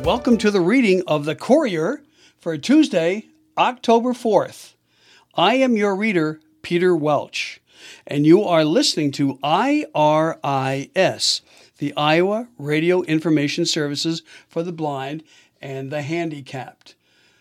Welcome to the reading of the Courier for Tuesday, October 4th. I am your reader, Peter Welch, and you are listening to IRIS, the Iowa Radio Information Services for the Blind and the Handicapped.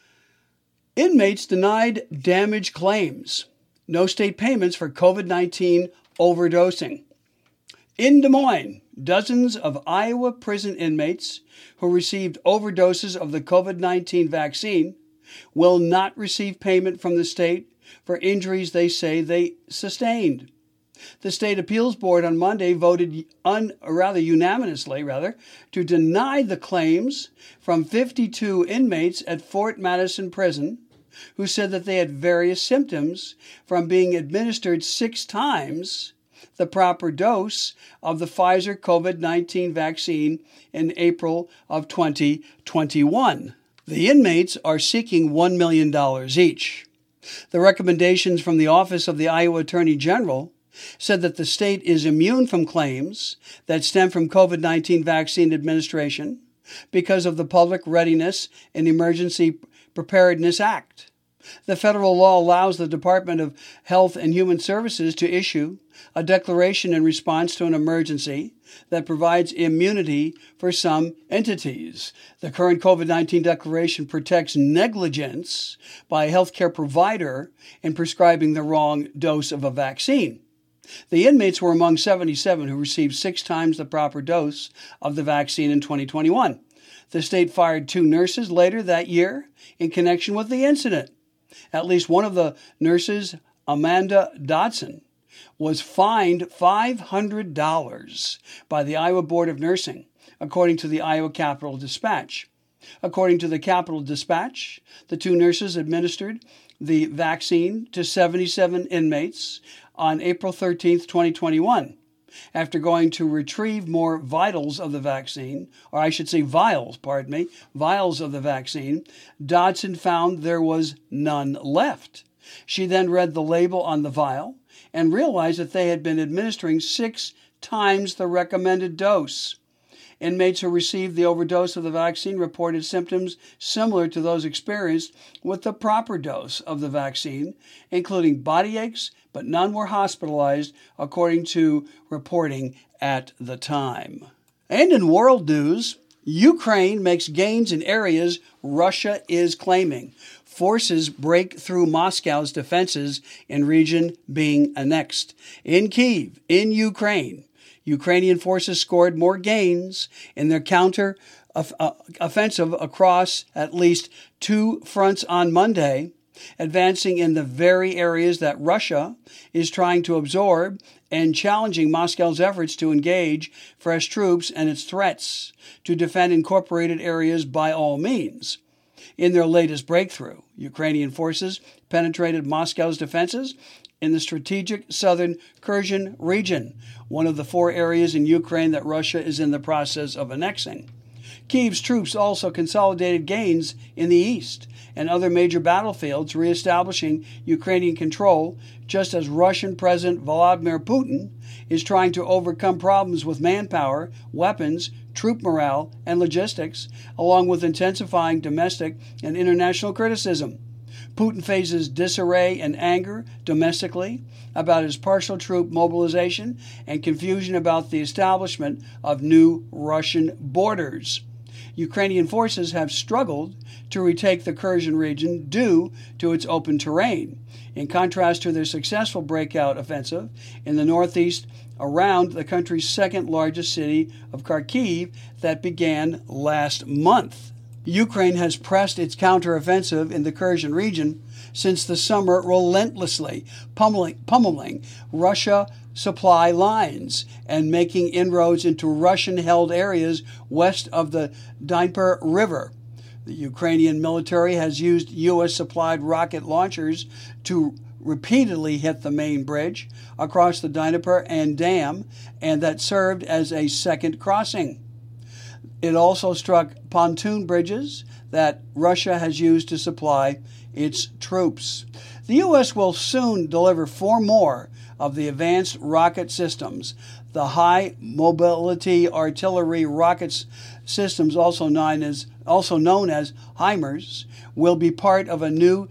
Inmates denied damage claims. No state payments for COVID-19 overdosing. In Des Moines, dozens of Iowa prison inmates who received overdoses of the COVID-19 vaccine will not receive payment from the state for injuries they say they sustained. The State Appeals Board on Monday voted unanimously to deny the claims from 52 inmates at Fort Madison Prison who said that they had various symptoms from being administered 6 times the proper dose of the Pfizer COVID-19 vaccine in April of 2021. The inmates are seeking $1 million each. The recommendations from the Office of the Iowa Attorney General said that the state is immune from claims that stem from COVID-19 vaccine administration because of the Public Readiness and Emergency Preparedness Act. The federal law allows the Department of Health and Human Services to issue a declaration in response to an emergency that provides immunity for some entities. The current COVID-19 declaration protects negligence by a healthcare provider in prescribing the wrong dose of a vaccine. The inmates were among 77 who received 6 times the proper dose of the vaccine in 2021. The state fired 2 nurses later that year in connection with the incident. At least one of the nurses, Amanda Dodson, was fined $500 by the Iowa Board of Nursing, according to the Iowa Capital Dispatch. According to the Capital Dispatch, the 2 nurses administered the vaccine to 77 inmates on April 13, 2021. After going to retrieve more vials of the vaccine, vials of the vaccine, Dodson found there was none left. She then read the label on the vial and realized that they had been administering 6 times the recommended dose. Inmates who received the overdose of the vaccine reported symptoms similar to those experienced with the proper dose of the vaccine, including body aches, but none were hospitalized, according to reporting at the time. And in world news, Ukraine makes gains in areas Russia is claiming. Forces break through Moscow's defenses in region being annexed. In Kyiv, in Ukraine, Ukrainian forces scored more gains in their counter-offensive across at least 2 fronts on Monday, advancing in the very areas that Russia is trying to absorb and challenging Moscow's efforts to engage fresh troops and its threats to defend incorporated areas by all means. In their latest breakthrough, Ukrainian forces penetrated Moscow's defenses in the strategic southern Kherson region, one of the 4 areas in Ukraine that Russia is in the process of annexing. Kyiv's troops also consolidated gains in the east and other major battlefields, reestablishing Ukrainian control, just as Russian President Vladimir Putin is trying to overcome problems with manpower, weapons, troop morale, and logistics, along with intensifying domestic and international criticism. Putin faces disarray and anger domestically about his partial troop mobilization and confusion about the establishment of new Russian borders. Ukrainian forces have struggled to retake the Kherson region due to its open terrain, in contrast to their successful breakout offensive in the northeast around the country's second largest city of Kharkiv that began last month. Ukraine has pressed its counteroffensive in the Kherson region since the summer, relentlessly pummeling Russia supply lines and making inroads into Russian-held areas west of the Dnieper River. The Ukrainian military has used U.S.-supplied rocket launchers to repeatedly hit the main bridge across the Dnieper and dam, and that served as a second crossing. It also struck pontoon bridges that Russia has used to supply its troops. The U.S. will soon deliver 4 more of the Advanced Rocket Systems. The High Mobility Artillery Rocket Systems, also known as HIMARS, will be part of a new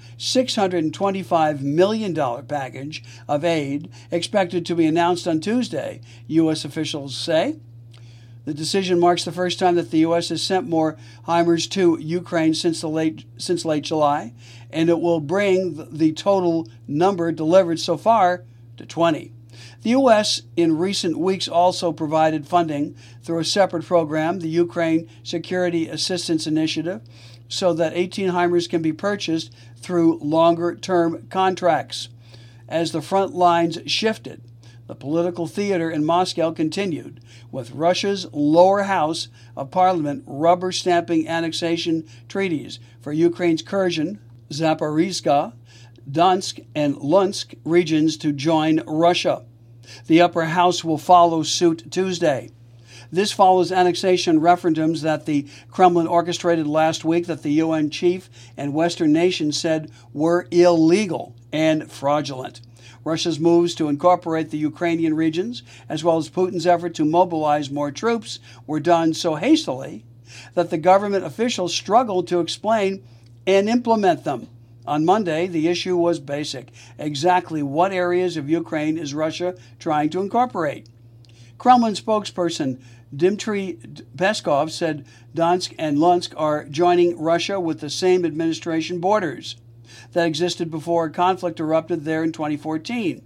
$625 million package of aid expected to be announced on Tuesday, U.S. officials say. The decision marks the first time that the U.S. has sent more HIMARS to Ukraine since late July, and it will bring the total number delivered so far to 20. The U.S. in recent weeks also provided funding through a separate program, the Ukraine Security Assistance Initiative, so that 18 HIMARS can be purchased through longer-term contracts. As the front lines shifted, the political theater in Moscow continued, with Russia's lower house of parliament rubber-stamping annexation treaties for Ukraine's Kherson, Zaporizhzhia, Donetsk, and Luhansk regions to join Russia. The upper house will follow suit Tuesday. This follows annexation referendums that the Kremlin orchestrated last week that the UN chief and Western nations said were illegal and fraudulent. Russia's moves to incorporate the Ukrainian regions, as well as Putin's effort to mobilize more troops, were done so hastily that the government officials struggled to explain and implement them. On Monday, the issue was basic. Exactly what areas of Ukraine is Russia trying to incorporate? Kremlin spokesperson Dmitry Peskov said Donetsk and Luhansk are joining Russia with the same administration borders that existed before a conflict erupted there in 2014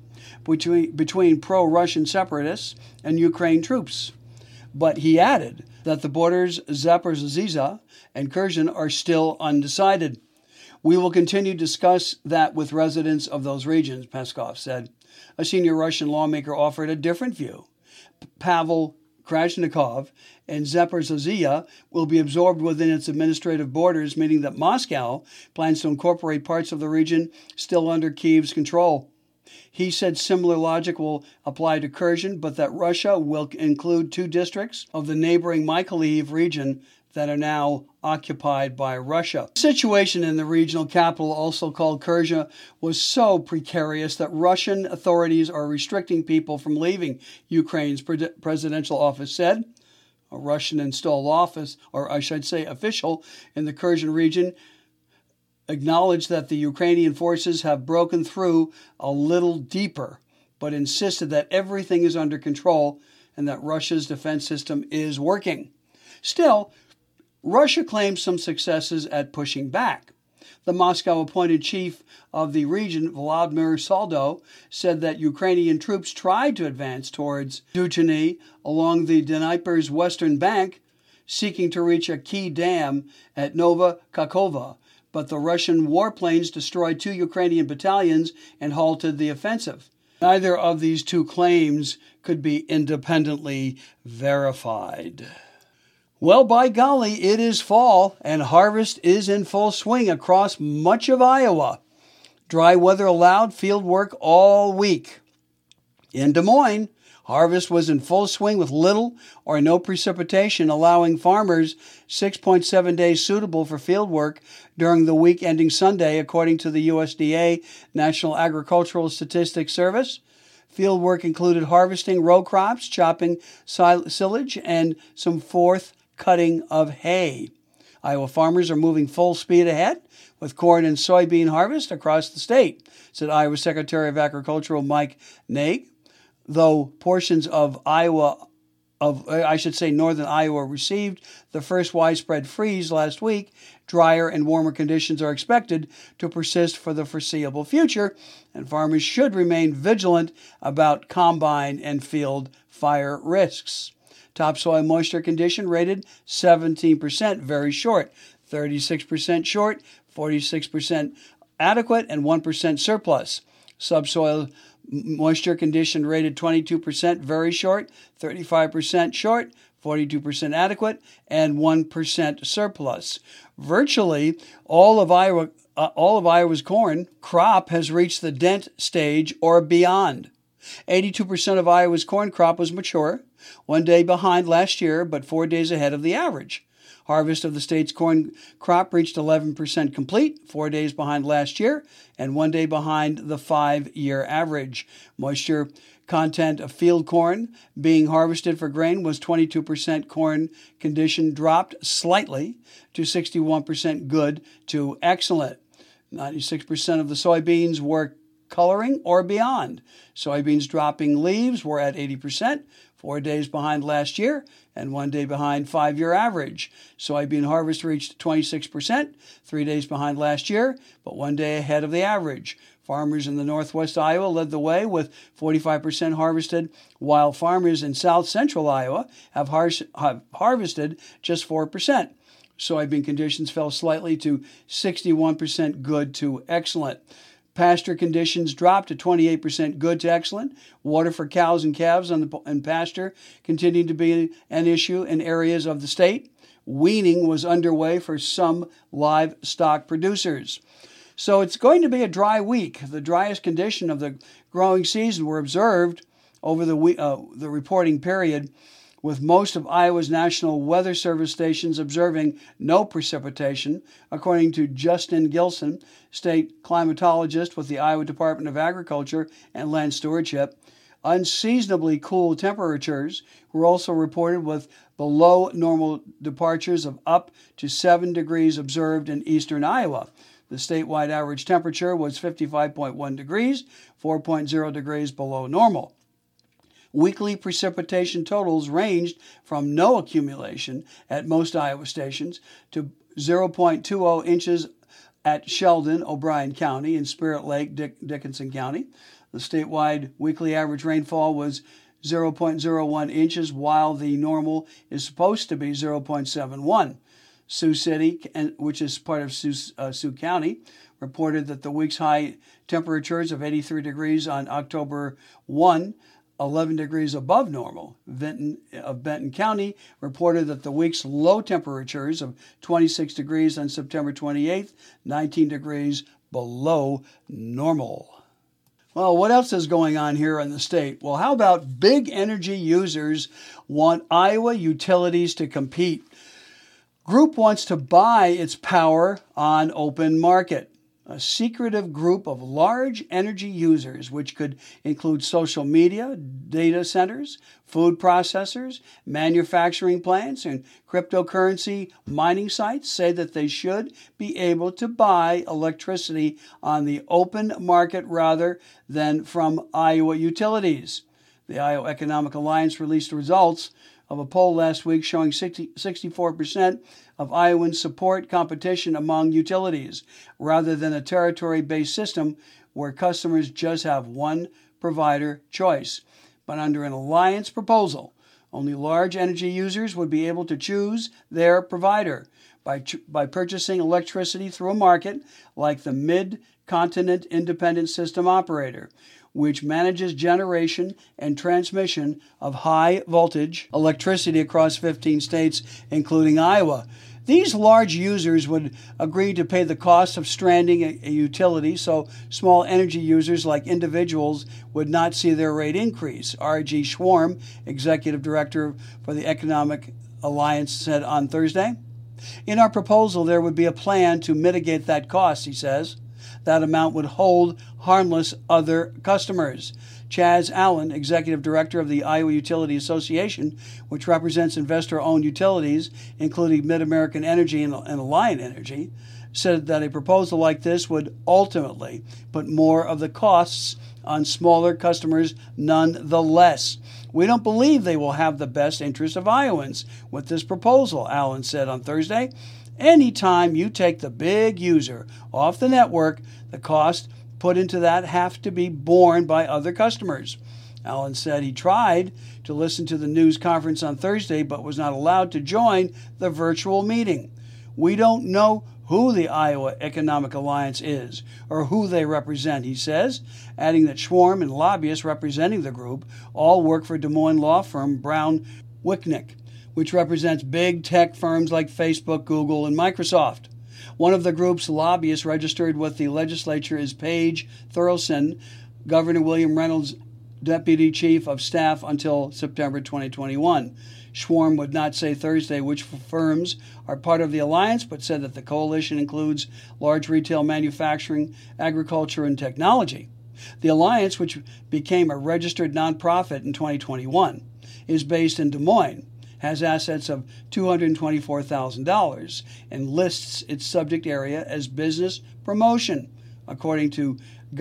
between pro-Russian separatists and Ukraine troops. But he added that the borders Zaporizhzhia and Kherson are still undecided. We will continue to discuss that with residents of those regions, Peskov said. A senior Russian lawmaker offered a different view. Pavel Krasnikov and Zaporizhzhia will be absorbed within its administrative borders, meaning that Moscow plans to incorporate parts of the region still under Kyiv's control. He said similar logic will apply to Kherson, but that Russia will include 2 districts of the neighboring Mykolaiv region that are now occupied by Russia. The situation in the regional capital, also called Kherson, was so precarious that Russian authorities are restricting people from leaving, Ukraine's presidential office said. A Russian-installed official in the Kherson region acknowledged that the Ukrainian forces have broken through a little deeper, but insisted that everything is under control and that Russia's defense system is working. Still, Russia claims some successes at pushing back. The Moscow-appointed chief of the region, Vladimir Saldo, said that Ukrainian troops tried to advance towards Duchany along the Dnieper's western bank, seeking to reach a key dam at Nova Kakhovka, but the Russian warplanes destroyed 2 Ukrainian battalions and halted the offensive. Neither of these 2 claims could be independently verified. Well, by golly, it is fall, and harvest is in full swing across much of Iowa. Dry weather allowed field work all week. In Des Moines, harvest was in full swing with little or no precipitation, allowing farmers 6.7 days suitable for field work during the week ending Sunday, according to the USDA National Agricultural Statistics Service. Field work included harvesting row crops, chopping silage, and some fourth cutting of hay. Iowa farmers are moving full speed ahead with corn and soybean harvest across the state, said Iowa Secretary of Agriculture Mike Naig. Though portions of northern Iowa received the first widespread freeze last week, drier and warmer conditions are expected to persist for the foreseeable future, and farmers should remain vigilant about combine and field fire risks. Topsoil moisture condition rated 17%, very short, 36% short, 46% adequate, and 1% surplus. Subsoil moisture condition rated 22%, very short, 35% short, 42% adequate, and 1% surplus. Virtually all of Iowa's corn crop has reached the dent stage or beyond. 82% of Iowa's corn crop was mature, 1 day behind last year, but 4 days ahead of the average. Harvest of the state's corn crop reached 11% complete, 4 days behind last year, and 1 day behind the 5-year average. Moisture content of field corn being harvested for grain was 22%. Corn condition dropped slightly to 61% good to excellent. 96% of the soybeans were coloring or beyond. Soybeans dropping leaves were at 80%, 4 days behind last year, and 1 day behind 5-year average. Soybean harvest reached 26%, 3 days behind last year, but 1 day ahead of the average. Farmers in the northwest Iowa led the way with 45% harvested, while farmers in south central Iowa have harvested just 4%. Soybean conditions fell slightly to 61% good to excellent. Pasture conditions dropped to 28% good to excellent. Water for cows and calves in pasture continued to be an issue in areas of the state. Weaning was underway for some livestock producers. So it's going to be a dry week. The driest condition of the growing season were observed over the reporting period, with most of Iowa's National Weather Service stations observing no precipitation, according to Justin Gilson, state climatologist with the Iowa Department of Agriculture and Land Stewardship. Unseasonably cool temperatures were also reported, with below normal departures of up to 7 degrees observed in eastern Iowa. The statewide average temperature was 55.1 degrees, 4.0 degrees below normal. Weekly precipitation totals ranged from no accumulation at most Iowa stations to 0.20 inches at Sheldon, O'Brien County, and Spirit Lake, Dickinson County. The statewide weekly average rainfall was 0.01 inches, while the normal is supposed to be 0.71. Sioux City, which is part of Sioux County, reported that the week's high temperatures of 83 degrees on October 1, 11 degrees above normal. Benton County reported that the week's low temperatures of 26 degrees on September 28th, 19 degrees below normal. Well, what else is going on here in the state? Well, how about big energy users want Iowa utilities to compete? Group wants to buy its power on open market. A secretive group of large energy users, which could include social media, data centers, food processors, manufacturing plants, and cryptocurrency mining sites, say that they should be able to buy electricity on the open market rather than from Iowa utilities. The Iowa Economic Alliance released results of a poll last week showing 64% of Iowans support competition among utilities rather than a territory-based system where customers just have one provider choice. But under an alliance proposal, only large energy users would be able to choose their provider by purchasing electricity through a market like the Mid-Continent Independent System Operator, which manages generation and transmission of high-voltage electricity across 15 states, including Iowa. These large users would agree to pay the cost of stranding a utility, so small energy users like individuals would not see their rate increase. R.G. Schwarm, executive director for the Economic Alliance, said on Thursday. In our proposal, there would be a plan to mitigate that cost, he says. That amount would hold harmless other customers. Chaz Allen, executive director of the Iowa Utility Association, which represents investor-owned utilities, including Mid-American Energy and Alliant Energy, said that a proposal like this would ultimately put more of the costs on smaller customers nonetheless. We don't believe they will have the best interest of Iowans with this proposal, Allen said on Thursday. Anytime you take the big user off the network, the cost put into that have to be borne by other customers. Allen said he tried to listen to the news conference on Thursday but was not allowed to join the virtual meeting. We don't know who the Iowa Economic Alliance is or who they represent, he says, adding that Schwarm and lobbyists representing the group all work for Des Moines law firm Brown Wicknick, which represents big tech firms like Facebook, Google, and Microsoft. One of the group's lobbyists registered with the legislature is Paige Thurlson. Governor William Reynolds Deputy Chief of Staff until September 2021. Schwarm would not say Thursday which firms are part of the alliance, but said that the coalition includes large retail manufacturing, agriculture, and technology. The alliance, which became a registered nonprofit in 2021, is based in Des Moines, has assets of $224,000, and lists its subject area as business promotion, according to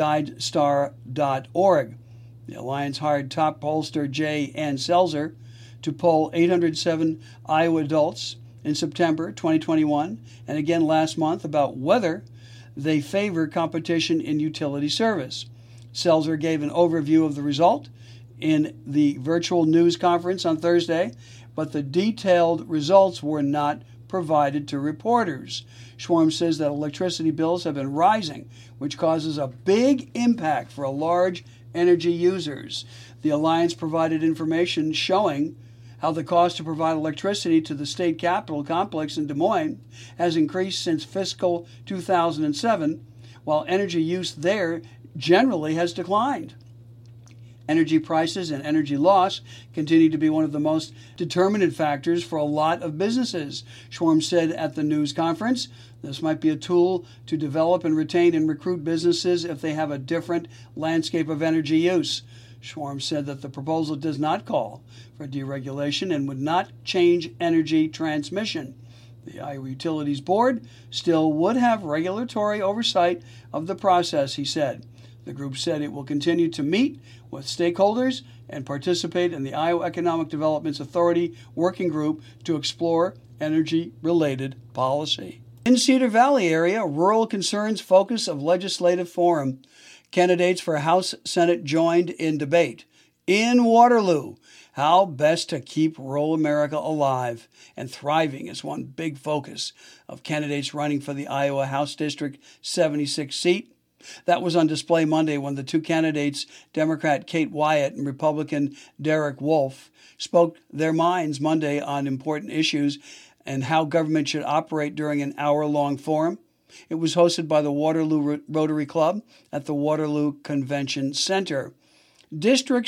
GuideStar.org. The alliance hired top pollster J. Ann Selzer to poll 807 Iowa adults in September 2021 and again last month about whether they favor competition in utility service. Selzer gave an overview of the result in the virtual news conference on Thursday, but the detailed results were not provided to reporters. Schwarm says that electricity bills have been rising, which causes a big impact for large energy users. The alliance provided information showing how the cost to provide electricity to the state capitol complex in Des Moines has increased since fiscal 2007, while energy use there generally has declined. Energy prices and energy loss continue to be one of the most determinant factors for a lot of businesses, Schwarm said at the news conference. This might be a tool to develop and retain and recruit businesses if they have a different landscape of energy use. Schwarm said that the proposal does not call for deregulation and would not change energy transmission. The Iowa Utilities Board still would have regulatory oversight of the process, he said. The group said it will continue to meet with stakeholders and participate in the Iowa Economic Development Authority working group to explore energy-related policy. In Cedar Valley area, rural concerns focus of legislative forum. Candidates for House Senate joined in debate. In Waterloo, how best to keep rural America alive and thriving is one big focus of candidates running for the Iowa House District 76 seat. That was on display Monday when the two candidates, Democrat Kate Wyatt and Republican Derek Wolf, spoke their minds Monday on important issues and how government should operate during an hour-long forum. It was hosted by the Waterloo Rotary Club at the Waterloo Convention Center. District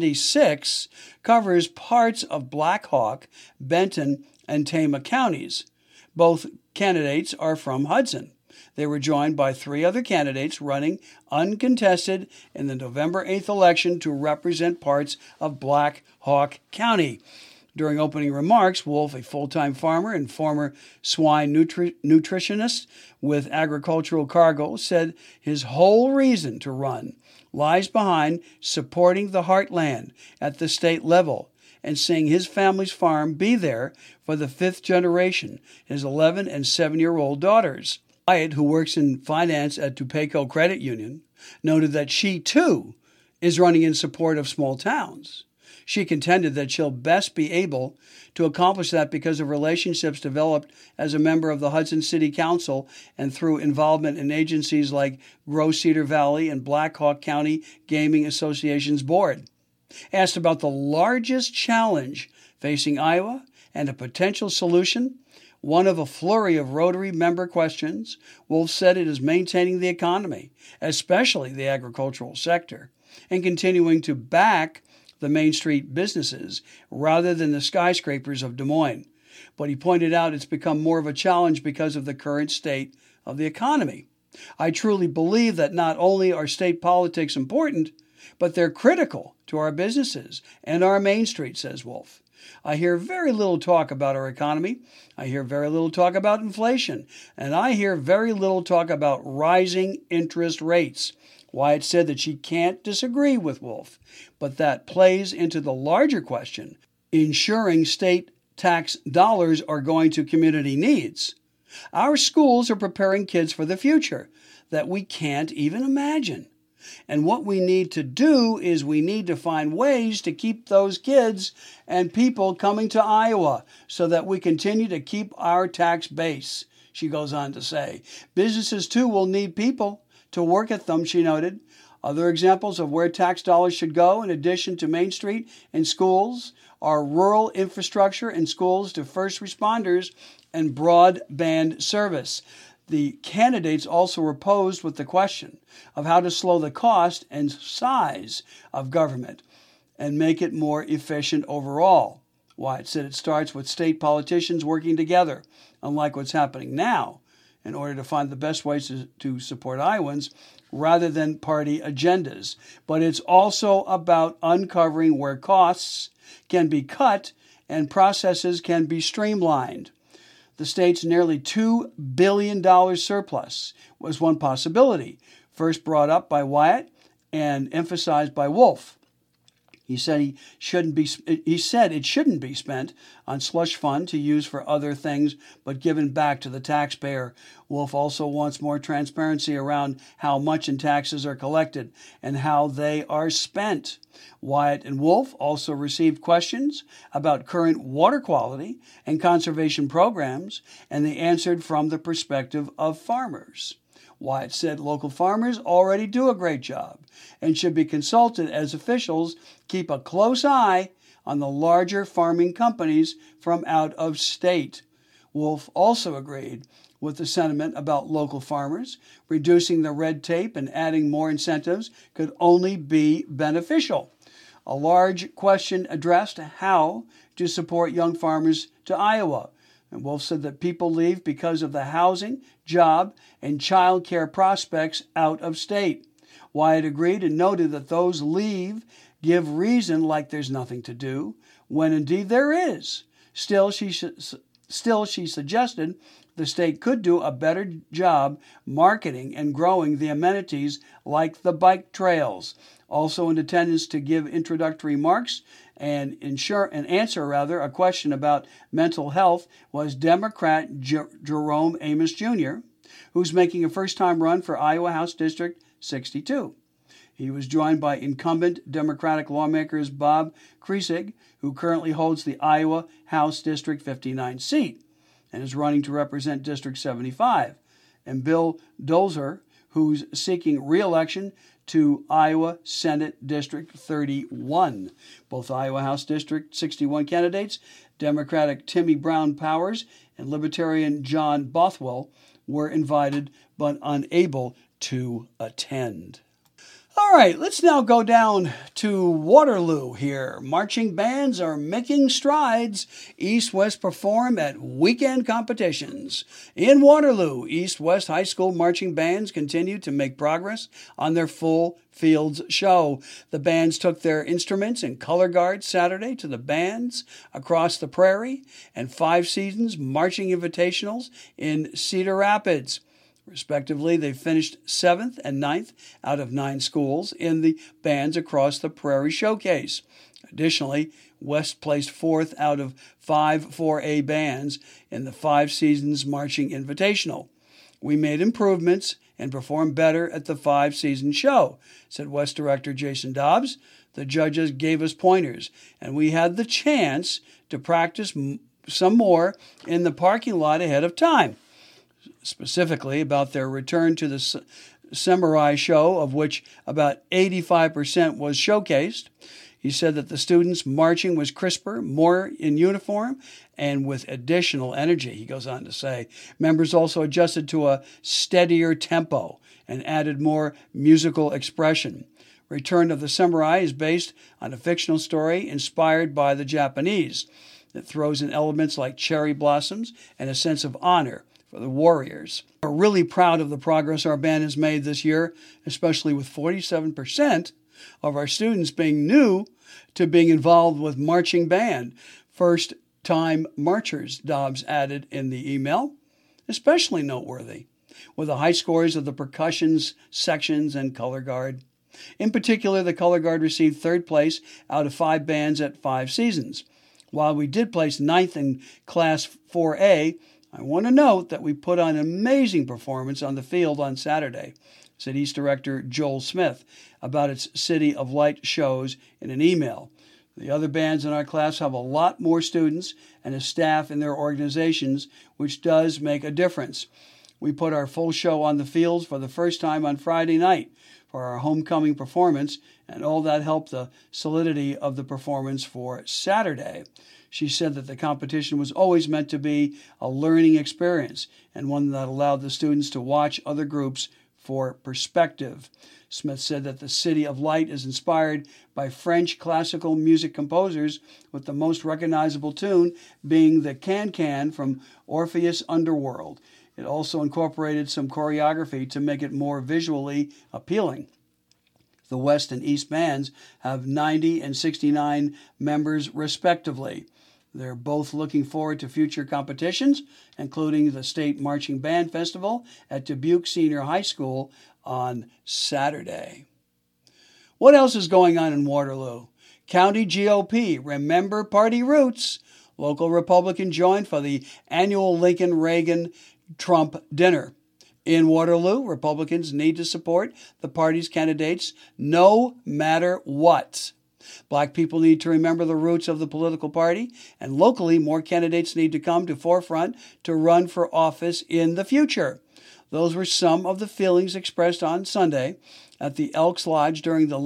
76 covers parts of Black Hawk, Benton, and Tama counties. Both candidates are from Hudson. They were joined by three other candidates running uncontested in the November 8th election to represent parts of Black Hawk County. During opening remarks, Wolf, a full-time farmer and former swine nutritionist with agricultural cargo, said his whole reason to run lies behind supporting the heartland at the state level and seeing his family's farm be there for the fifth generation, his 11 and 7-year-old daughters. Wyatt, who works in finance at Dupaco Credit Union, noted that she, too, is running in support of small towns. She contended that she'll best be able to accomplish that because of relationships developed as a member of the Hudson City Council and through involvement in agencies like Grow Cedar Valley and Black Hawk County Gaming Association's board. Asked about the largest challenge facing Iowa and a potential solution, one of a flurry of Rotary member questions, Wolf said it is maintaining the economy, especially the agricultural sector, and continuing to back the Main Street businesses rather than the skyscrapers of Des Moines. But he pointed out it's become more of a challenge because of the current state of the economy. I truly believe that not only are state politics important, but they're critical to our businesses and our Main Street, says Wolf. I hear very little talk about our economy. I hear very little talk about inflation. And I hear very little talk about rising interest rates. Wyatt said that she can't disagree with Wolf, but that plays into the larger question, ensuring state tax dollars are going to community needs. Our schools are preparing kids for the future that we can't even imagine. And what we need to do is we need to find ways to keep those kids and people coming to Iowa so that we continue to keep our tax base, she goes on to say. Businesses, too, will need people to work at them, she noted. Other examples of where tax dollars should go, in addition to Main Street and schools, are rural infrastructure and schools to first responders and broadband service. The candidates also were posed with the question of how to slow the cost and size of government and make it more efficient overall. Wyatt said it starts with state politicians working together, unlike what's happening now, in order to find the best ways to support Iowans rather than party agendas. But it's also about uncovering where costs can be cut and processes can be streamlined. The state's nearly $2 billion surplus was one possibility, first brought up by Wyatt and emphasized by Wolf. He said it shouldn't be spent on slush fund to use for other things, but given back to the taxpayer. Wolf also wants more transparency around how much in taxes are collected and how they are spent. Wyatt and Wolf also received questions about current water quality and conservation programs, and they answered from the perspective of farmers. Wyatt said local farmers already do a great job and should be consulted as officials keep a close eye on the larger farming companies from out of state. Wolf also agreed with the sentiment about local farmers. Reducing the red tape and adding more incentives could only be beneficial. A large question addressed how to support young farmers to Iowa. And Wolf said that people leave because of the housing, job, and child care prospects out of state. Wyatt agreed and noted that those leave give reason like there's nothing to do, when indeed there is. Still, she suggested the state could do a better job marketing and growing the amenities like the bike trails. Also in attendance to give introductory remarks and answer a question about mental health was Democrat Jerome Amos Jr., who's making a first-time run for Iowa House District 62. He was joined by incumbent Democratic lawmakers Bob Kriesig, who currently holds the Iowa House District 59 seat and is running to represent District 75, and Bill Dolzer, who's seeking re-election to Iowa Senate District 31. Both Iowa House District 61 candidates, Democratic Timmy Brown Powers and Libertarian John Bothwell, were invited but unable to attend. All right, let's now go down to Waterloo here. Marching bands are making strides. East-West perform at weekend competitions. In Waterloo, East-West High School marching bands continue to make progress on their full fields show. The bands took their instruments and color guards Saturday to the bands across the prairie and 5 seasons marching invitationals in Cedar Rapids. Respectively, they finished 7th and 9th out of 9 schools in the Bands Across the Prairie Showcase. Additionally, West placed 4th out of 5 4A bands in the 5 Seasons Marching Invitational. We made improvements and performed better at the 5-season show, said West Director Jason Dobbs. The judges gave us pointers, and we had the chance to practice some more in the parking lot ahead of time. Specifically about their return to the Samurai show, of which about 85% was showcased. He said that the students' marching was crisper, more in uniform, and with additional energy, he goes on to say. Members also adjusted to a steadier tempo and added more musical expression. Return of the Samurai is based on a fictional story inspired by the Japanese that throws in elements like cherry blossoms and a sense of honor for the warriors. We're really proud of the progress our band has made this year, especially with 47% of our students being new to being involved with marching band. First-time marchers, Dobbs added in the email. Especially noteworthy, with the high scores of the percussions, sections, and color guard. In particular, the color guard received 3rd place out of 5 bands at 5 seasons. While we did place 9th in Class 4A, I want to note that we put on an amazing performance on the field on Saturday, said East Director Joel Smith about its City of Light shows in an email. The other bands in our class have a lot more students and a staff in their organizations, which does make a difference. We put our full show on the fields for the first time on Friday night for our homecoming performance, and all that helped the solidity of the performance for Saturday. She said that the competition was always meant to be a learning experience and one that allowed the students to watch other groups for perspective. Smith said that the City of Light is inspired by French classical music composers, with the most recognizable tune being the Can-Can from Orpheus Underworld. It also incorporated some choreography to make it more visually appealing. The West and East bands have 90 and 69 members respectively. They're both looking forward to future competitions, including the State Marching Band Festival at Dubuque Senior High School on Saturday. What else is going on in Waterloo? County GOP, remember party roots. Local Republican joined for the annual Lincoln-Reagan-Trump dinner. In Waterloo, Republicans need to support the party's candidates no matter what. Black people need to remember the roots of the political party, and locally, more candidates need to come to forefront to run for office in the future. Those were some of the feelings expressed on Sunday at the Elks Lodge during the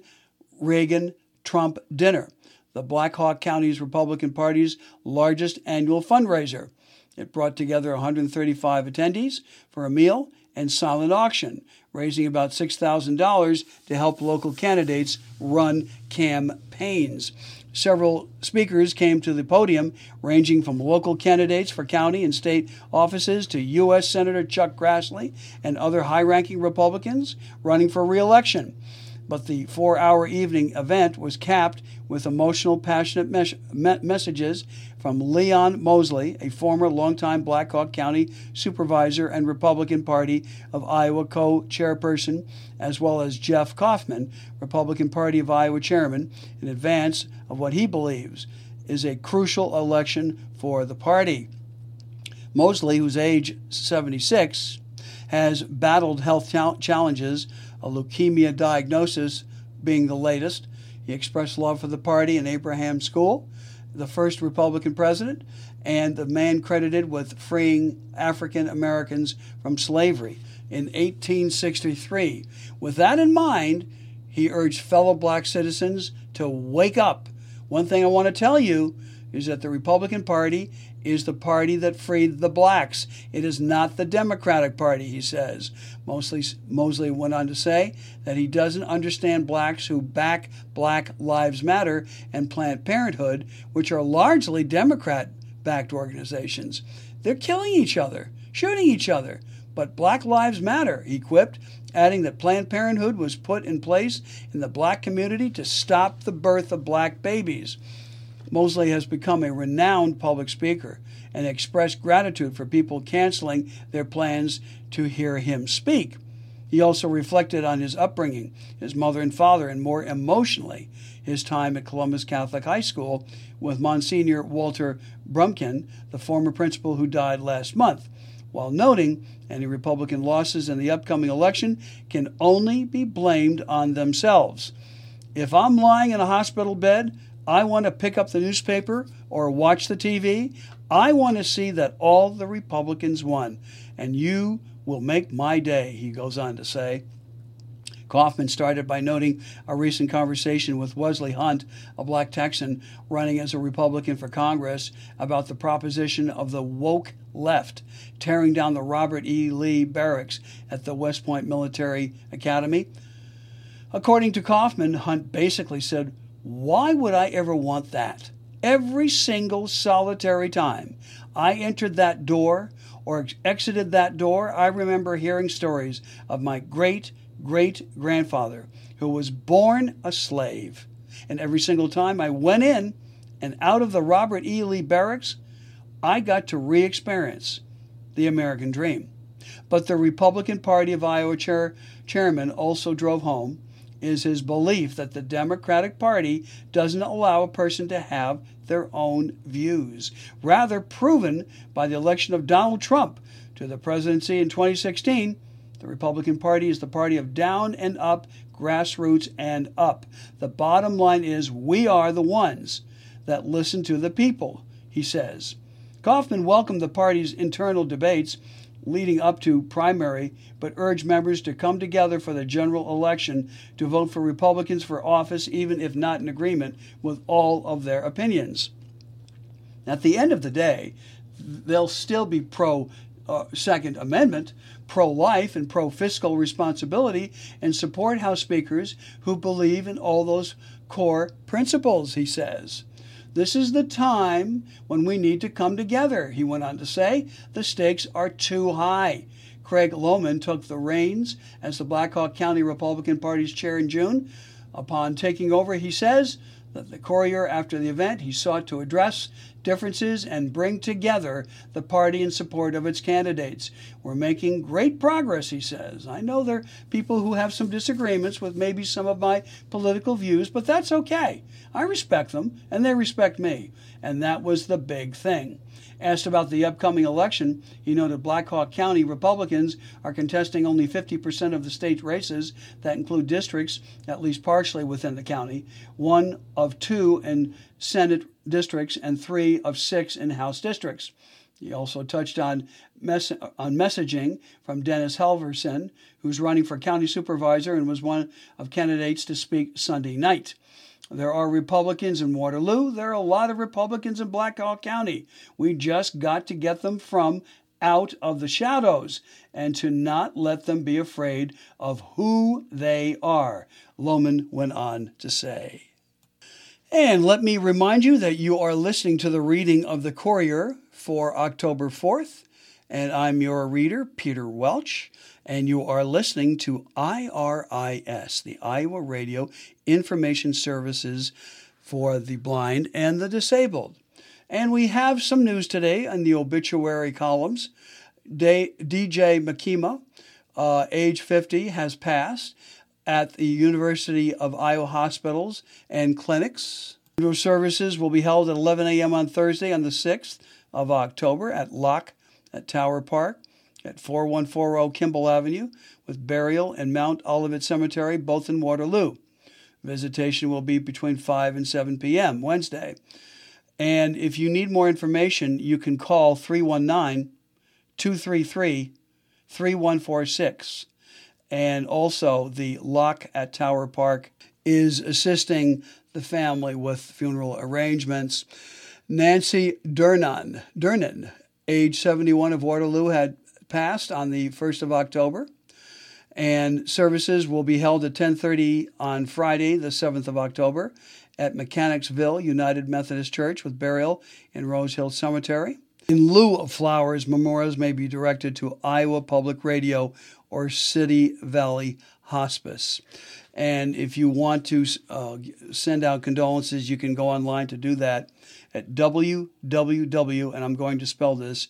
Lincoln-Reagan-Trump dinner, the Black Hawk County's Republican Party's largest annual fundraiser. It brought together 135 attendees for a meal and silent auction, raising about $6,000 to help local candidates run campaigns. Several speakers came to the podium, ranging from local candidates for county and state offices to U.S. Senator Chuck Grassley and other high-ranking Republicans running for re-election. But the 4-hour evening event was capped with emotional, passionate messages from Leon Mosley, a former longtime Black Hawk County supervisor and Republican Party of Iowa co-chairperson, as well as Jeff Kaufman, Republican Party of Iowa chairman, in advance of what he believes is a crucial election for the party. Mosley, who's age 76, has battled health challenges, a leukemia diagnosis being the latest. He expressed love for the party and Abraham School, the first Republican president, and the man credited with freeing African Americans from slavery in 1863. With that in mind, he urged fellow black citizens to wake up. One thing I want to tell you is that the Republican Party is the party that freed the blacks. It is not the Democratic Party, he says. Mosley went on to say that he doesn't understand blacks who back Black Lives Matter and Planned Parenthood, which are largely Democrat-backed organizations. They're killing each other, shooting each other. But Black Lives Matter, he quipped, adding that Planned Parenthood was put in place in the black community to stop the birth of black babies. Mosley has become a renowned public speaker and expressed gratitude for people canceling their plans to hear him speak. He also reflected on his upbringing, his mother and father, and more emotionally, his time at Columbus Catholic High School with Monsignor Walter Brumkin, the former principal who died last month, while noting any Republican losses in the upcoming election can only be blamed on themselves. If I'm lying in a hospital bed, I want to pick up the newspaper or watch the TV. I want to see that all the Republicans won, and you will make my day, he goes on to say. Kaufman started by noting a recent conversation with Wesley Hunt, a black Texan running as a Republican for Congress, about the proposition of the woke left tearing down the Robert E. Lee barracks at the West Point Military Academy. According to Kaufman, Hunt basically said, "Why would I ever want that? Every single solitary time I entered that door or exited that door, I remember hearing stories of my great-great-grandfather who was born a slave. And every single time I went in and out of the Robert E. Lee barracks, I got to re-experience the American dream." But the Republican Party of Iowa chairman also drove home is his belief that the Democratic Party doesn't allow a person to have their own views, rather proven by the election of Donald Trump to the presidency in 2016. The Republican Party is the party of down and up, grassroots and up. The bottom line is we are the ones that listen to the people, he says. Kaufman welcomed the party's internal debates, leading up to primary, but urged members to come together for the general election to vote for Republicans for office, even if not in agreement with all of their opinions. At the end of the day, they'll still be pro-Second Amendment, pro-life, and pro-fiscal responsibility, and support House speakers who believe in all those core principles, he says. This is the time when we need to come together, he went on to say. The stakes are too high. Craig Lohman took the reins as the Black Hawk County Republican Party's chair in June. Upon taking over, he says that the Courier, after the event, he sought to address differences and bring together the party in support of its candidates. We're making great progress, he says. I know there are people who have some disagreements with maybe some of my political views, but that's okay. I respect them, and they respect me. And that was the big thing. Asked about the upcoming election, he noted Black Hawk County Republicans are contesting only 50% of the state races that include districts, at least partially within the county, 1 of 2 in Senate districts and 3 of 6 in House districts. He also touched on messaging from Dennis Halverson, who's running for county supervisor and was one of candidates to speak Sunday night. There are Republicans in Waterloo. There are a lot of Republicans in Black Hawk County. We just got to get them from out of the shadows and to not let them be afraid of who they are, Lohman went on to say. And let me remind you that you are listening to the reading of the Courier for October 4th, and I'm your reader, Peter Welch, and you are listening to IRIS, the Iowa Radio Information Services for the Blind and the Disabled. And we have some news today in the obituary columns. DJ Makima, age 50, has passed at the University of Iowa Hospitals and Clinics. Funeral services will be held at 11 a.m. on Thursday on the 6th of October at Locke at Tower Park at 4140 Kimball Avenue, with burial in Mount Olivet Cemetery, both in Waterloo. Visitation will be between 5 and 7 p.m. Wednesday. And if you need more information, you can call 319-233-3146. And also, the Locke at Tower Park is assisting the family with funeral arrangements. Nancy Durnan, age 71 of Waterloo, had passed on the 1st of October. And services will be held at 10:30 on Friday, the 7th of October, at Mechanicsville United Methodist Church, with burial in Rose Hill Cemetery. In lieu of flowers, memorials may be directed to Iowa Public Radio or City Valley Hospice. And if you want to send out condolences, you can go online to do that at www, and I'm going to spell this,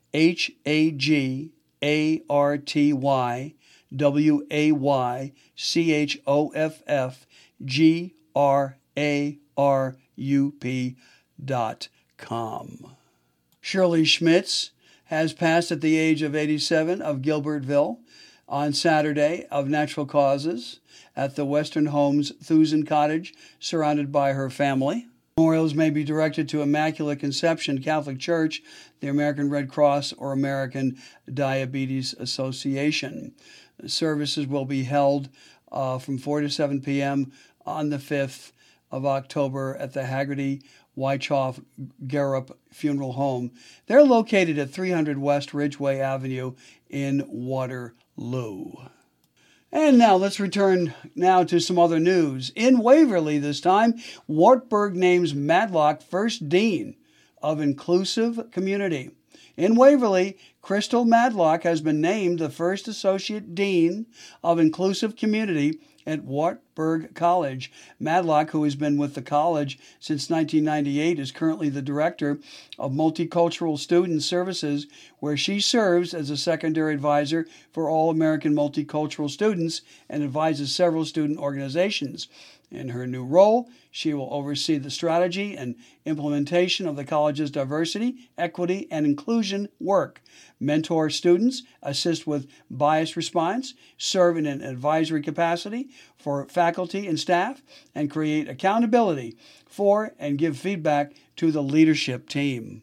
HAGARTYWAYCHOFFGRARUP.com. Shirley Schmitz has passed at the age of 87 of Gilbertville on Saturday of natural causes at the Western Homes Thusen Cottage, surrounded by her family. Memorials may be directed to Immaculate Conception Catholic Church, the American Red Cross, or American Diabetes Association. The services will be held from 4 to 7 p.m. on the 5th of October at the Haggerty Wychoff Garup Funeral Home. They're located at 300 West Ridgeway Avenue in Waterloo. And now let's return now to some other news. In Waverly this time, Wartburg names Madlock first dean of inclusive community. In Waverly, Crystal Madlock has been named the first associate dean of inclusive community at Wartburg College. Madlock, who has been with the college since 1998, is currently the director of Multicultural Student Services, where she serves as a secondary advisor for all American multicultural students and advises several student organizations. In her new role, she will oversee the strategy and implementation of the college's diversity, equity, and inclusion work, mentor students, assist with bias response, serve in an advisory capacity for faculty and staff, and create accountability for and give feedback to the leadership team.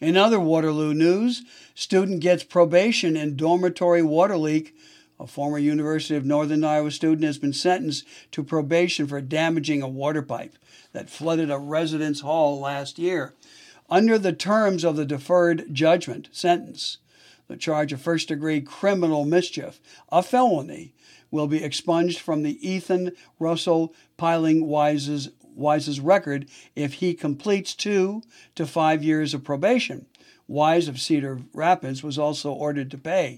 In other Waterloo news, student gets probation in dormitory water leak. A former University of Northern Iowa student has been sentenced to probation for damaging a water pipe that flooded a residence hall last year. Under the terms of the deferred judgment sentence, the charge of first-degree criminal mischief, a felony, will be expunged from the Ethan Russell Piling Wise's record if he completes 2 to 5 years of probation. Wise of Cedar Rapids was also ordered to pay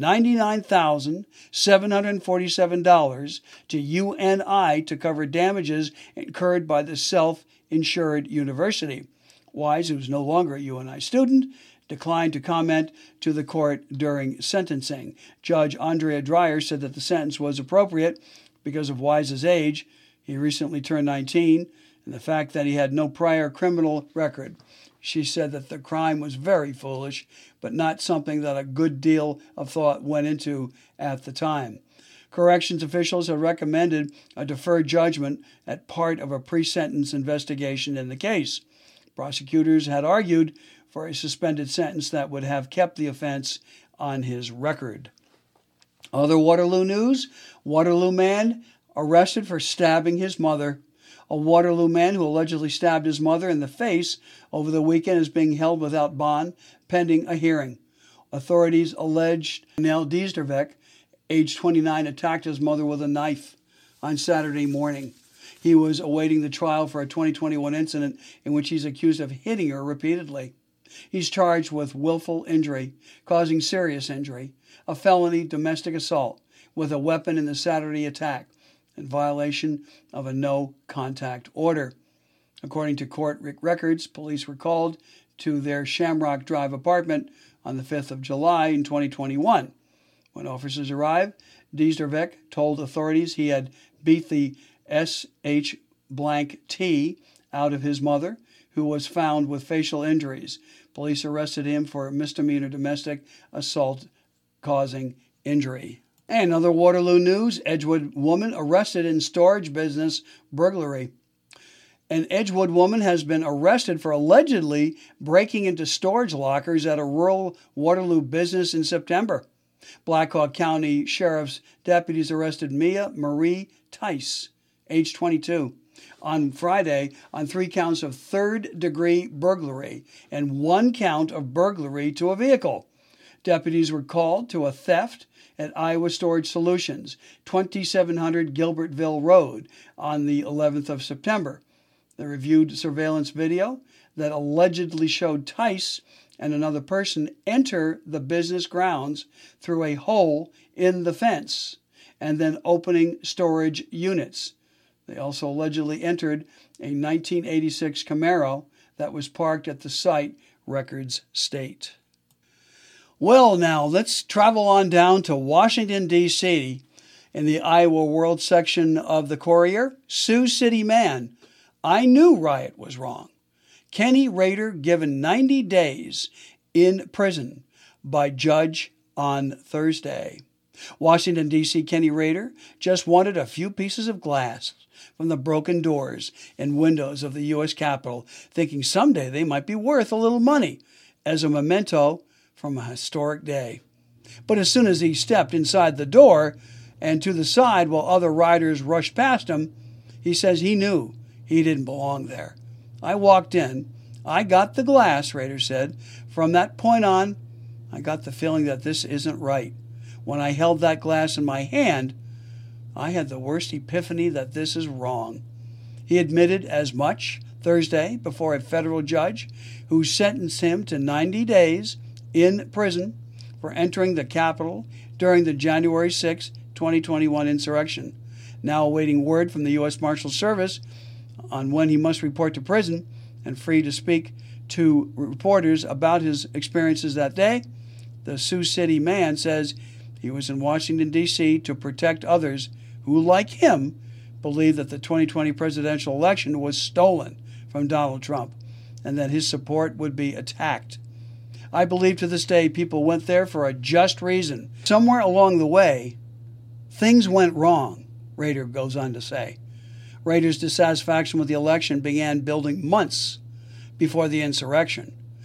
$99,747 to UNI to cover damages incurred by the self-insured university. Wise, who is no longer a UNI student, declined to comment to the court during sentencing. Judge Andrea Dreyer said that the sentence was appropriate because of Wise's age. He recently turned 19, and the fact that he had no prior criminal record. She said that the crime was very foolish, but not something that a good deal of thought went into at the time. Corrections officials had recommended a deferred judgment as part of a pre-sentence investigation in the case. Prosecutors had argued for a suspended sentence that would have kept the offense on his record. Other Waterloo news: Waterloo man arrested for stabbing his mother. A Waterloo man who allegedly stabbed his mother in the face over the weekend is being held without bond pending a hearing. Authorities alleged Nell Diestervek, age 29, attacked his mother with a knife on Saturday morning. He was awaiting the trial for a 2021 incident in which he's accused of hitting her repeatedly. He's charged with willful injury, causing serious injury, a felony domestic assault with a weapon in the Saturday attack, in violation of a no-contact order. According to court records, police were called to their Shamrock Drive apartment on the 5th of July in 2021. When officers arrived, Diestervek told authorities he had beat the SH blank T out of his mother, who was found with facial injuries. Police arrested him for misdemeanor domestic assault causing injury. And other Waterloo news: Edgewood woman arrested in storage business burglary. An Edgewood woman has been arrested for allegedly breaking into storage lockers at a rural Waterloo business in September. Blackhawk County Sheriff's deputies arrested Mia Marie Tice, age 22, on Friday on 3 counts of third-degree burglary and 1 count of burglary to a vehicle. Deputies were called to a theft at Iowa Storage Solutions, 2700 Gilbertville Road, on the 11th of September. They reviewed surveillance video that allegedly showed Tice and another person enter the business grounds through a hole in the fence and then opening storage units. They also allegedly entered a 1986 Camaro that was parked at the site, records state. Well, now let's travel on down to Washington, D.C. In the Iowa World section of the Courier, Sioux City man, I knew riot was wrong. Kenny Rader given 90 days in prison by judge on Thursday. Washington, D.C. Kenny Rader just wanted a few pieces of glass from the broken doors and windows of the U.S. Capitol, thinking someday they might be worth a little money as a memento from a historic day. But as soon as he stepped inside the door and to the side while other riders rushed past him, he says he knew he didn't belong there. I walked in. I got the glass, Rader said. From that point on, I got the feeling that this isn't right. When I held that glass in my hand, I had the worst epiphany that this is wrong. He admitted as much Thursday before a federal judge who sentenced him to 90 days in prison for entering the Capitol during the January 6, 2021 insurrection. Now awaiting word from the U.S. Marshal Service on when he must report to prison and free to speak to reporters about his experiences that day, the Sioux City man says he was in Washington, D.C. to protect others who, like him, believe that the 2020 presidential election was stolen from Donald Trump and that his support would be attacked. I believe to this day people went there for a just reason. Somewhere along the way, things went wrong, Rader goes on to say. Rader's dissatisfaction with the election began building months before the insurrection.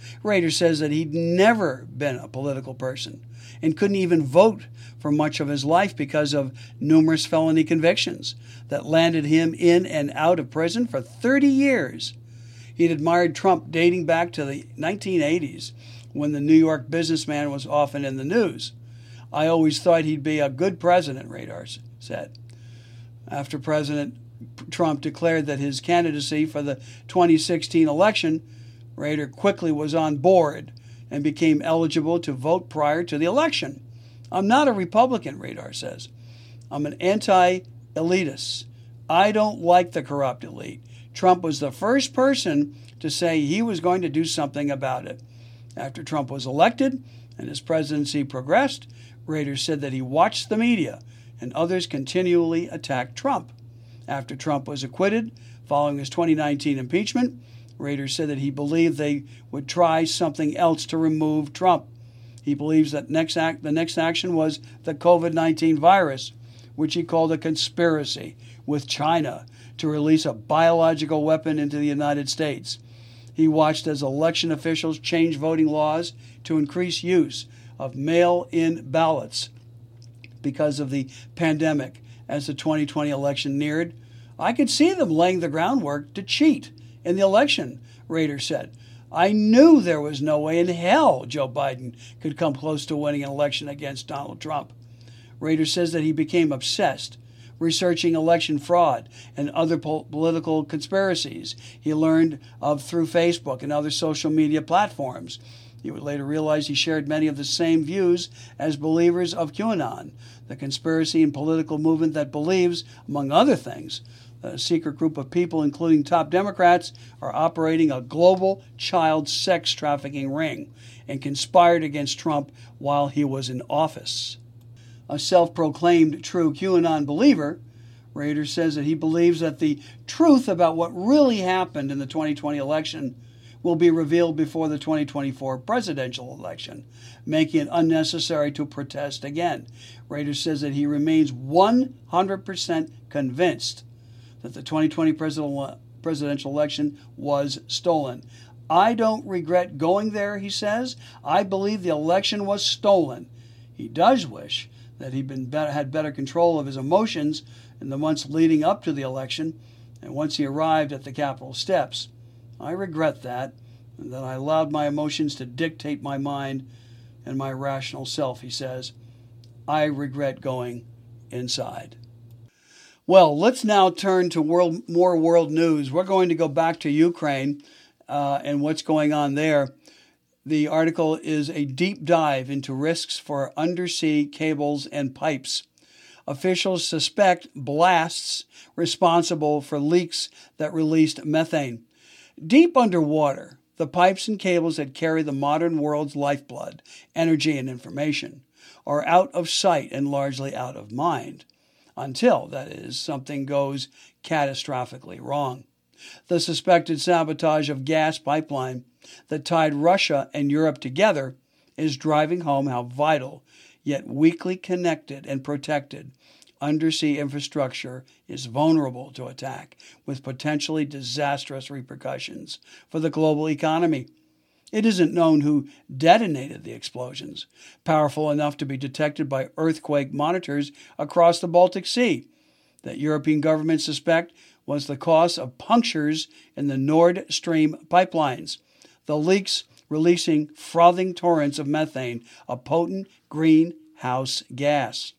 Rader says that he'd never been a political person and couldn't even vote for much of his life because of numerous felony convictions that landed him in and out of prison for 30 years. He'd admired Trump dating back to the 1980s when the New York businessman was often in the news. I always thought he'd be a good president, Rader said. After President Trump declared that his candidacy for the 2016 election, Rader quickly was on board and became eligible to vote prior to the election. I'm not a Republican, Rader says. I'm an anti-elitist. I don't like the corrupt elite. Trump was the first person to say he was going to do something about it. After Trump was elected and his presidency progressed, Rader said that he watched the media and others continually attacked Trump. After Trump was acquitted following his 2019 impeachment, Rader said that he believed they would try something else to remove Trump. He believes that the next action was the COVID-19 virus, which he called a conspiracy with China to release a biological weapon into the United States. He watched as election officials changed voting laws to increase use of mail-in ballots because of the pandemic as the 2020 election neared. I could see them laying the groundwork to cheat in the election, Rader said. I knew there was no way in hell Joe Biden could come close to winning an election against Donald Trump. Rader says that he became obsessed, researching election fraud and other political conspiracies he learned of through Facebook and other social media platforms. He would later realize he shared many of the same views as believers of QAnon, the conspiracy and political movement that believes, among other things, that a secret group of people, including top Democrats, are operating a global child sex trafficking ring and conspired against Trump while he was in office. A self-proclaimed true QAnon believer, Rader says that he believes that the truth about what really happened in the 2020 election will be revealed before the 2024 presidential election, making it unnecessary to protest again. Rader says that he remains 100% convinced that the 2020 presidential election was stolen. I don't regret going there, he says. I believe the election was stolen. He does wish that he'd had better control of his emotions in the months leading up to the election and once he arrived at the Capitol steps. I regret that, and that I allowed my emotions to dictate my mind and my rational self, he says. I regret going inside. Well, let's now turn to more world news. We're going to go back to Ukraine and what's going on there. The article is a deep dive into risks for undersea cables and pipes. Officials suspect blasts responsible for leaks that released methane. Deep underwater, the pipes and cables that carry the modern world's lifeblood, energy, and information are out of sight and largely out of mind. Until, that is, something goes catastrophically wrong. The suspected sabotage of gas pipeline that tied Russia and Europe together is driving home how vital, yet weakly connected and protected, undersea infrastructure is vulnerable to attack with potentially disastrous repercussions for the global economy. It isn't known who detonated the explosions, powerful enough to be detected by earthquake monitors across the Baltic Sea, that European governments suspect was the cause of punctures in the Nord Stream pipelines, the leaks releasing frothing torrents of methane, a potent greenhouse gas.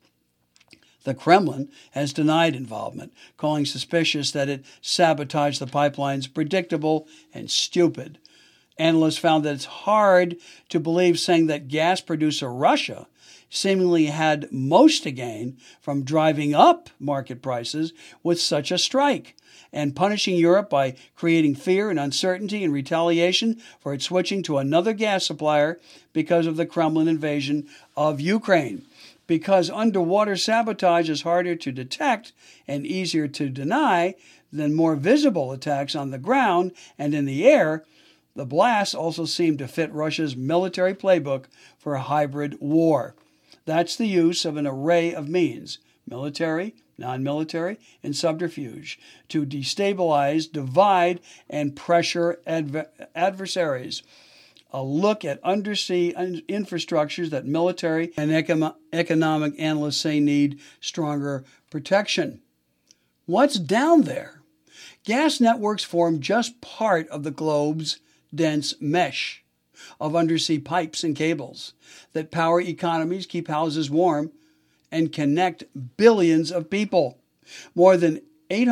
The Kremlin has denied involvement, calling suspicious that it sabotaged the pipelines predictable and stupid. Analysts found that it's hard to believe saying that gas producer Russia seemingly had most to gain from driving up market prices with such a strike, and punishing Europe by creating fear and uncertainty in retaliation for its switching to another gas supplier because of the Kremlin invasion of Ukraine. Because underwater sabotage is harder to detect and easier to deny than more visible attacks on the ground and in the air, the blasts also seem to fit Russia's military playbook for a hybrid war. That's the use of an array of means, military, non-military, and subterfuge, to destabilize, divide, and pressure adversaries. a look at undersea infrastructures that military and economic analysts say need stronger protection. What's down there? Gas networks form just part of the globe's dense mesh of undersea pipes and cables that power economies, keep houses warm, and connect billions of people. More than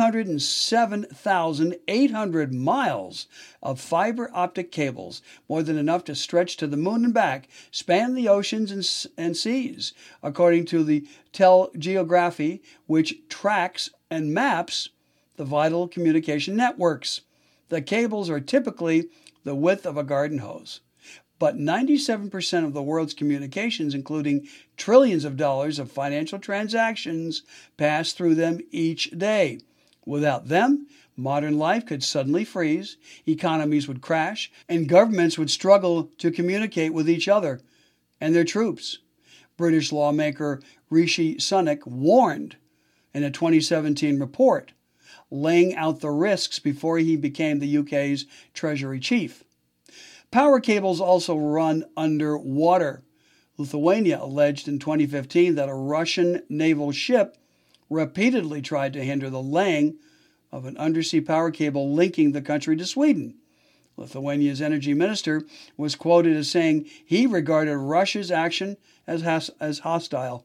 807,800 miles of fiber optic cables, more than enough to stretch to the moon and back, span the oceans and seas, according to the TelGeography, which tracks and maps the vital communication networks. The cables are typically the width of a garden hose. But 97% of the world's communications, including trillions of dollars of financial transactions, pass through them each day. Without them, modern life could suddenly freeze, economies would crash, and governments would struggle to communicate with each other and their troops. British lawmaker Rishi Sunak warned in a 2017 report, laying out the risks before he became the UK's Treasury chief. Power cables also run underwater. Lithuania alleged in 2015 that a Russian naval ship repeatedly tried to hinder the laying of an undersea power cable linking the country to Sweden. Lithuania's energy minister was quoted as saying he regarded Russia's action as hostile.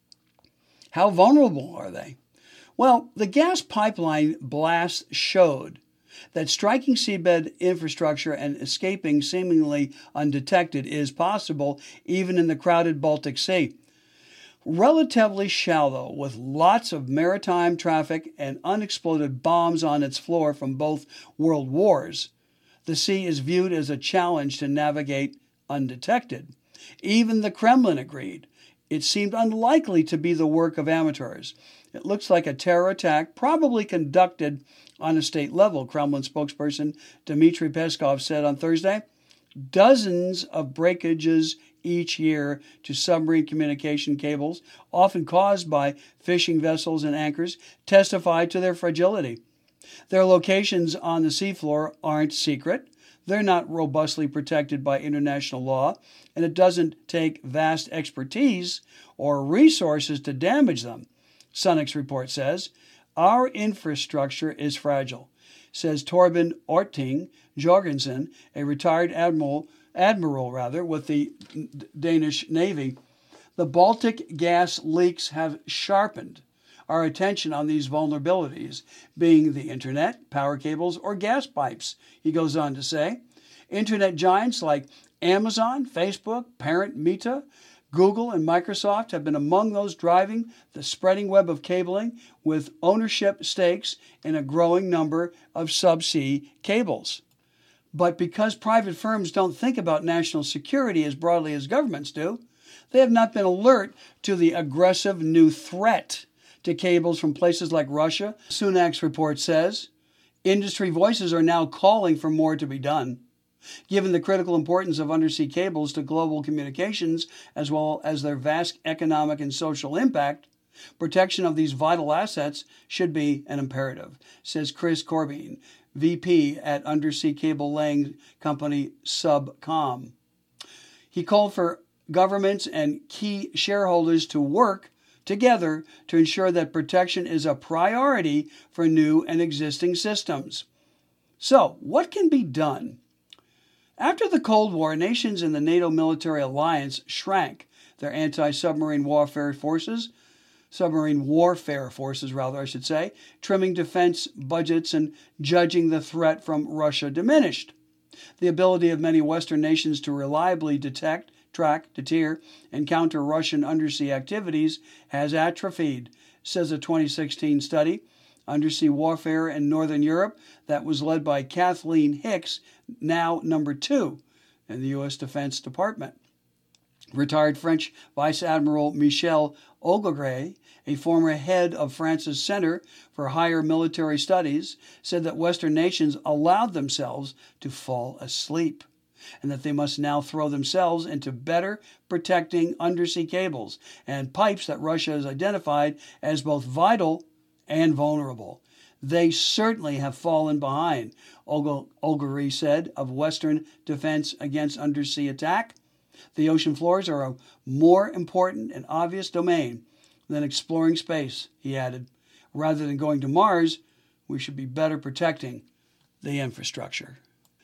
How vulnerable are they? Well, the gas pipeline blast showed that striking seabed infrastructure and escaping seemingly undetected is possible even in the crowded Baltic Sea. Relatively shallow, with lots of maritime traffic and unexploded bombs on its floor from both world wars, the sea is viewed as a challenge to navigate undetected. Even the Kremlin agreed. It seemed unlikely to be the work of amateurs. It looks like a terror attack, probably conducted on a state level, Kremlin spokesperson Dmitry Peskov said on Thursday. Dozens of breakages each year to submarine communication cables, often caused by fishing vessels and anchors, testify to their fragility. Their locations on the seafloor aren't secret. They're not robustly protected by international law, and it doesn't take vast expertise or resources to damage them. Sunak's report says, our infrastructure is fragile, says Torben Orting Jorgensen, a retired admiral with the Danish Navy. The Baltic gas leaks have sharpened our attention on these vulnerabilities, being the internet, power cables, or gas pipes, he goes on to say. Internet giants like Amazon, Facebook, parent Meta, Google, and Microsoft have been among those driving the spreading web of cabling with ownership stakes in a growing number of subsea cables. But because private firms don't think about national security as broadly as governments do, they have not been alert to the aggressive new threat to cables from places like Russia. Sunak's report says, industry voices are now calling for more to be done. Given the critical importance of undersea cables to global communications, as well as their vast economic and social impact, protection of these vital assets should be an imperative, says Chris Corbin, VP at undersea cable laying company Subcom. He called for governments and key shareholders to work together to ensure that protection is a priority for new and existing systems. So, what can be done? After the Cold War, nations in the NATO military alliance shrank their anti-submarine warfare forces, trimming defense budgets and judging the threat from Russia diminished. The ability of many Western nations to reliably detect, track, deter, and counter Russian undersea activities has atrophied, says a 2016 study, Undersea Warfare in Northern Europe, that was led by Kathleen Hicks, now number 2 in the U.S. Defense Department. Retired French Vice Admiral Michel Augereau, a former head of France's Center for Higher Military Studies, said that Western nations allowed themselves to fall asleep, and that they must now throw themselves into better protecting undersea cables and pipes that Russia has identified as both vital and vulnerable. They certainly have fallen behind, Olgari said of Western defense against undersea attack. The ocean floors are a more important and obvious domain than exploring space, he added. Rather than going to Mars, we should be better protecting the infrastructure.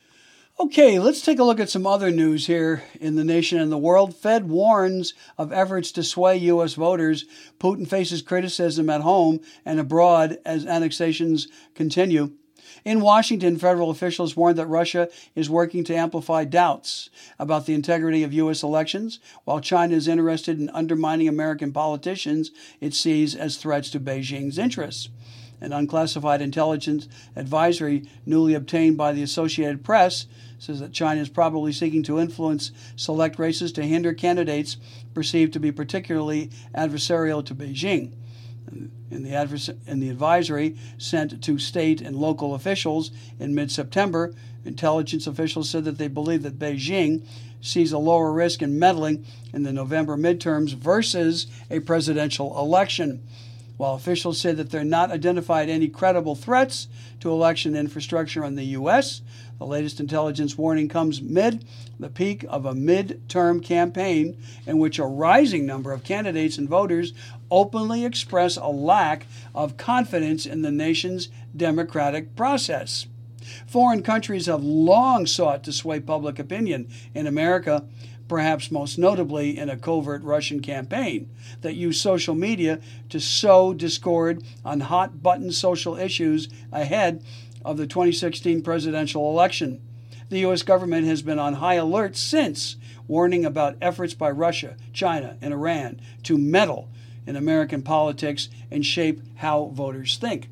Okay, let's take a look at some other news here in the nation and the world. Fed warns of efforts to sway U.S. voters. Putin faces criticism at home and abroad as annexations continue. In Washington, federal officials warned that Russia is working to amplify doubts about the integrity of U.S. elections, while China is interested in undermining American politicians it sees as threats to Beijing's interests. An unclassified intelligence advisory newly obtained by the Associated Press says that China is probably seeking to influence select races to hinder candidates perceived to be particularly adversarial to Beijing. In the advisory sent to state and local officials in mid-September, intelligence officials said that they believe that Beijing sees a lower risk in meddling in the November midterms versus a presidential election. While officials say that they're not identified any credible threats to election infrastructure in the U.S., the latest intelligence warning comes amid the peak of a midterm campaign in which a rising number of candidates and voters openly express a lack of confidence in the nation's democratic process. Foreign countries have long sought to sway public opinion in America, perhaps most notably in a covert Russian campaign that used social media to sow discord on hot-button social issues ahead of the 2016 presidential election. The U.S. government has been on high alert since, warning about efforts by Russia, China, and Iran to meddle in American politics and shape how voters think.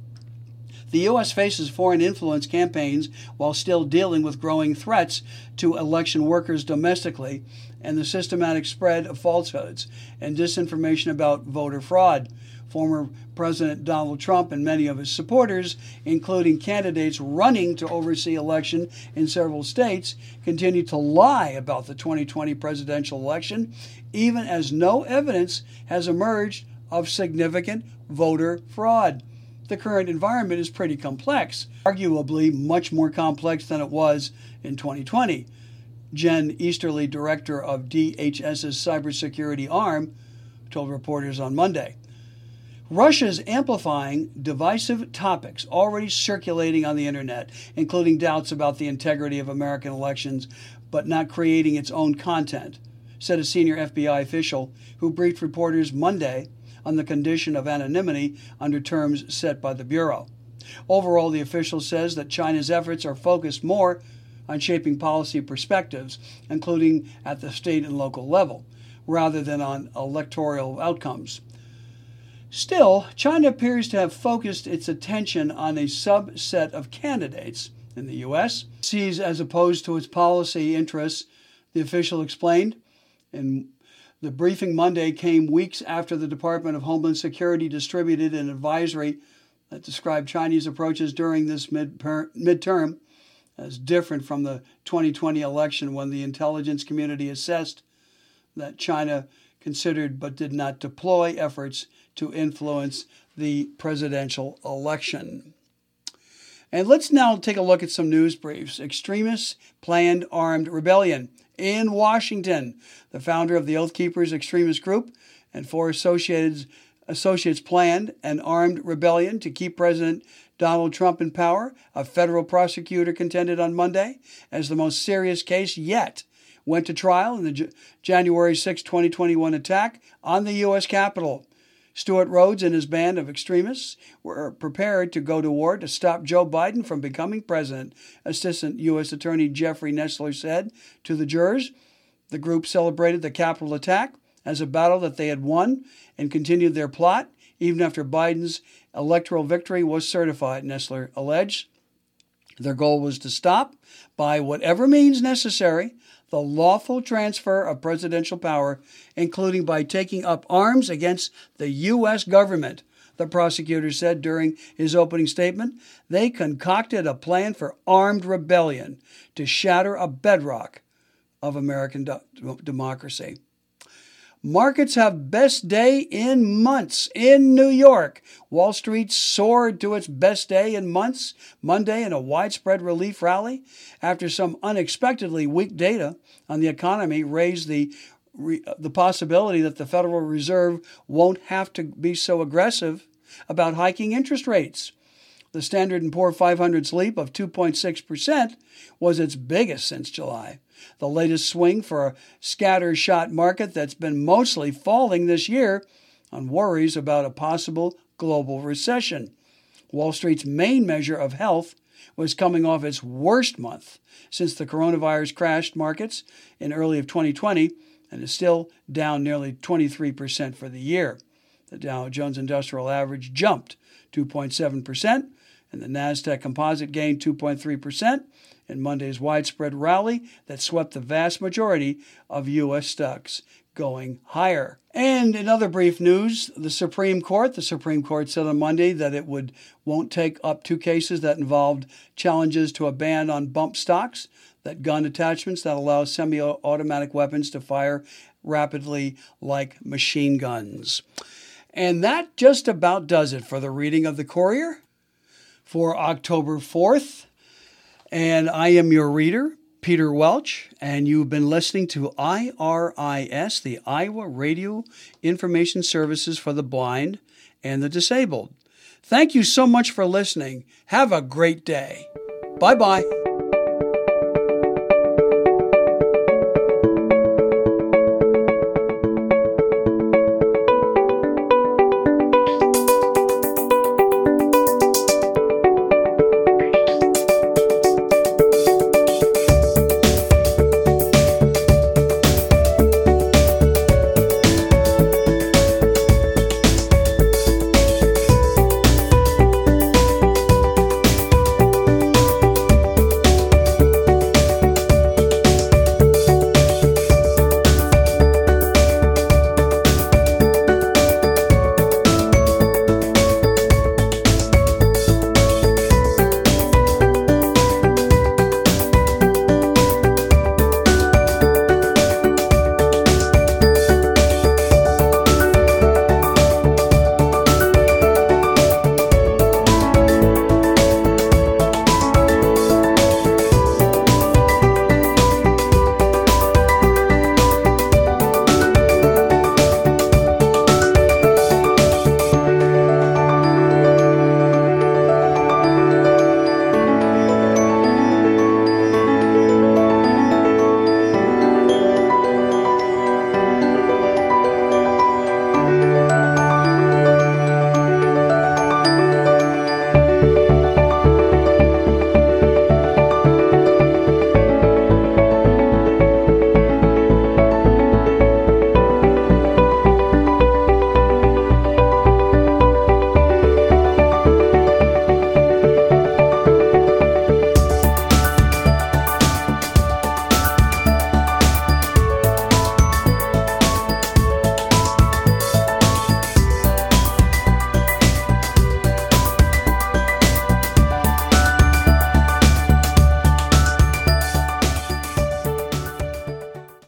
The U.S. faces foreign influence campaigns while still dealing with growing threats to election workers domestically and the systematic spread of falsehoods and disinformation about voter fraud. Former President Donald Trump and many of his supporters, including candidates running to oversee election in several states, continue to lie about the 2020 presidential election, even as no evidence has emerged of significant voter fraud. The current environment is pretty complex, arguably much more complex than it was in 2020. Jen Easterly, director of DHS's cybersecurity arm, told reporters on Monday. Russia is amplifying divisive topics already circulating on the internet, including doubts about the integrity of American elections, but not creating its own content, said a senior FBI official who briefed reporters Monday on the condition of anonymity under terms set by the Bureau. Overall, the official says that China's efforts are focused more on shaping policy perspectives, including at the state and local level, rather than on electoral outcomes. Still, China appears to have focused its attention on a subset of candidates in the U.S., sees as opposed to its policy interests, the official explained. And the briefing Monday came weeks after the Department of Homeland Security distributed an advisory that described Chinese approaches during this midterm as different from the 2020 election, when the intelligence community assessed that China considered but did not deploy efforts to influence the presidential election. And let's now take a look at some news briefs. Extremists planned armed rebellion in Washington. The founder of the Oath Keepers extremist group and four associates planned an armed rebellion to keep President Donald Trump in power. A federal prosecutor contended on Monday as the most serious case yet went to trial in the January 6, 2021 attack on the U.S. Capitol. Stuart Rhodes and his band of extremists were prepared to go to war to stop Joe Biden from becoming president, Assistant U.S. Attorney Jeffrey Nestler said to the jurors. The group celebrated the Capitol attack as a battle that they had won and continued their plot even after Biden's electoral victory was certified, Nestler alleged. Their goal was to stop, by whatever means necessary, the lawful transfer of presidential power, including by taking up arms against the U.S. government, the prosecutor said during his opening statement. They concocted a plan for armed rebellion to shatter a bedrock of American democracy. Markets have best day in months in New York. Wall Street soared to its best day in months Monday in a widespread relief rally after some unexpectedly weak data on the economy raised the possibility that the Federal Reserve won't have to be so aggressive about hiking interest rates. The Standard & Poor's 500's leap of 2.6% was its biggest since July. The latest swing for a scattershot market that's been mostly falling this year on worries about a possible global recession. Wall Street's main measure of health was coming off its worst month since the coronavirus crashed markets in early of 2020 and is still down nearly 23% for the year. The Dow Jones Industrial Average jumped 2.7%, and the Nasdaq Composite gained 2.3% in Monday's widespread rally that swept the vast majority of U.S. stocks, going higher. And in other brief news, the Supreme Court said on Monday that it won't take up two cases that involved challenges to a ban on bump stocks, that gun attachments that allow semi-automatic weapons to fire rapidly like machine guns. And that just about does it for the reading of the Courier for October 4th. And I am your reader, Peter Welch, and you've been listening to IRIS, the Iowa Radio Information Services for the Blind and the Disabled. Thank you so much for listening. Have a great day. Bye-bye.